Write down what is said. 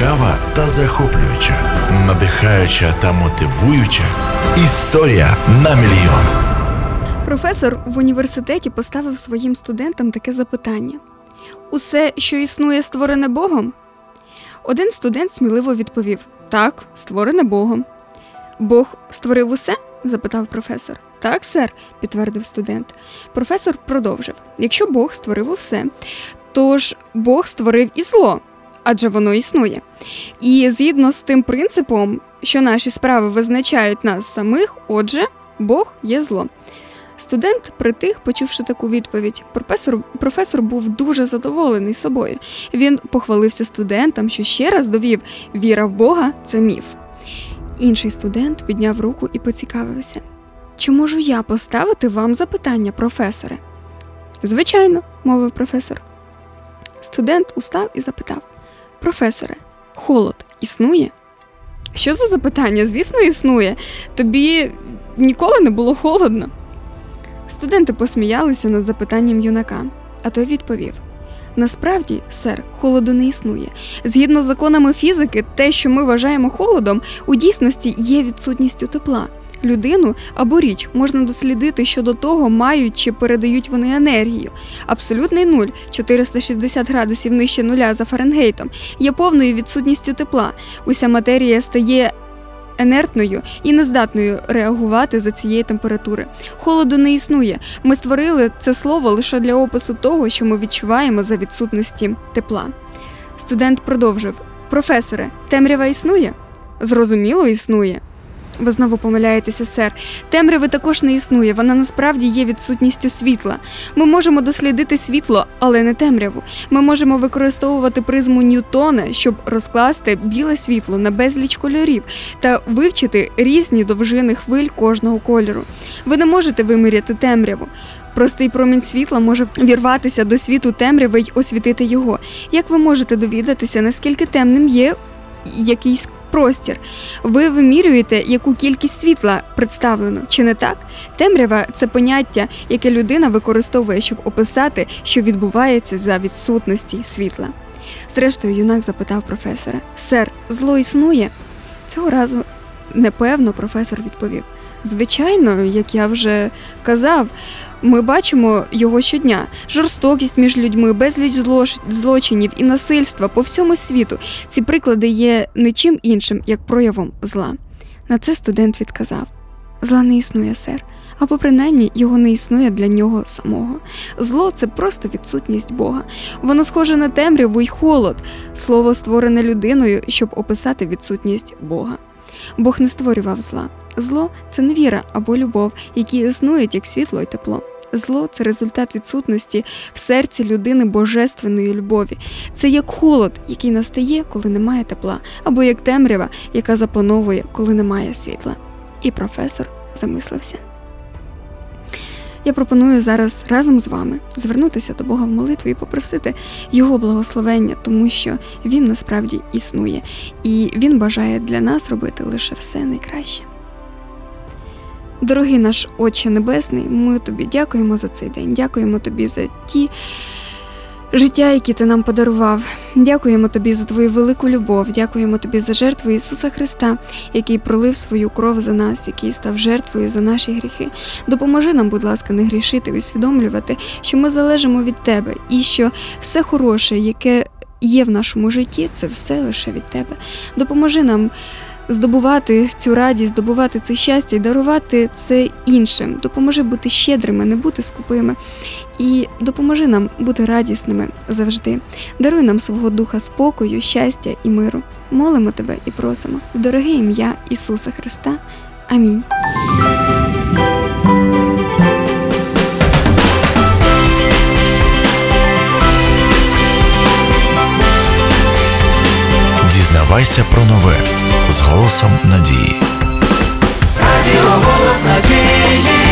Цікава та захоплююча, надихаюча та мотивуюча історія на мільйон. Професор в університеті поставив своїм студентам таке запитання. Усе, що існує, створене Богом? Один студент сміливо відповів: так, створене Богом. Бог створив усе? Запитав професор. Так, сер, підтвердив студент. Професор продовжив. Якщо Бог створив усе, то ж Бог створив і зло, адже воно існує. І згідно з тим принципом, що наші справи визначають нас самих, отже, Бог є зло. Студент притих, почувши таку відповідь. Професор був дуже задоволений собою. Він похвалився студентам, що ще раз довів: віра в Бога – це міф. Інший студент підняв руку і поцікавився: чи можу я поставити вам запитання, професоре? Звичайно, мовив професор. Студент устав і запитав: професоре, холод існує? Що за запитання? Звісно, існує. Тобі ніколи не було холодно? Студенти посміялися над запитанням юнака, а той відповів: насправді, сер, холоду не існує. Згідно з законами фізики, те, що ми вважаємо холодом, у дійсності є відсутністю тепла. Людину або річ можна дослідити щодо того, мають чи передають вони енергію. Абсолютний нуль, 460 градусів нижче нуля за Фаренгейтом, є повною відсутністю тепла. Уся матерія стає інертною і нездатною реагувати за цієї температури. Холоду не існує. Ми створили це слово лише для опису того, що ми відчуваємо за відсутності тепла. Студент продовжив: професоре, темрява існує? Зрозуміло, існує. Ви знову помиляєтеся, сер. Темряви також не існує, вона насправді є відсутністю світла. Ми можемо дослідити світло, але не темряву. Ми можемо використовувати призму Ньютона, щоб розкласти біле світло на безліч кольорів та вивчити різні довжини хвиль кожного кольору. Ви не можете виміряти темряву. Простий промінь світла може вірватися до світу темряви й освітити його. Як ви можете довідатися, наскільки темним є якийсь простір? Ви вимірюєте, яку кількість світла представлено, чи не так? Темрява – це поняття, яке людина використовує, щоб описати, що відбувається за відсутності світла. Зрештою, юнак запитав професора: сер, зло існує? Цього разу непевно професор відповів: звичайно, як я вже казав, ми бачимо його щодня. Жорстокість між людьми, безліч злочинів і насильства по всьому світу. Ці приклади є нічим іншим, як проявом зла. На це студент відказав: зла не існує, сер. Або принаймні його не існує для нього самого. Зло – це просто відсутність Бога. Воно схоже на темряву й холод. Слово створене людиною, щоб описати відсутність Бога. Бог не створював зла. Зло – це невіра або любов, які існують як світло і тепло. Зло – це результат відсутності в серці людини божественної любові. Це як холод, який настає, коли немає тепла, або як темрява, яка запановує, коли немає світла. І професор замислився. Я пропоную зараз разом з вами звернутися до Бога в молитві і попросити Його благословення, тому що Він насправді існує, і Він бажає для нас робити лише все найкраще. Дорогий наш Отче Небесний, ми Тобі дякуємо за цей день, дякуємо Тобі за ті життя, які Ти нам подарував. Дякуємо Тобі за Твою велику любов, дякуємо Тобі за жертву Ісуса Христа, який пролив свою кров за нас, який став жертвою за наші гріхи. Допоможи нам, будь ласка, не грішити і усвідомлювати, що ми залежимо від Тебе і що все хороше, яке є в нашому житті, це все лише від Тебе. Допоможи нам здобувати цю радість, здобувати це щастя і дарувати це іншим. Допоможи бути щедрими, не бути скупими. І допоможи нам бути радісними завжди. Даруй нам свого духа спокою, щастя і миру. Молимо Тебе і просимо в дороге ім'я Ісуса Христа. Амінь. Дізнавайся про нове з голосом надії. Радіо «Голос надії».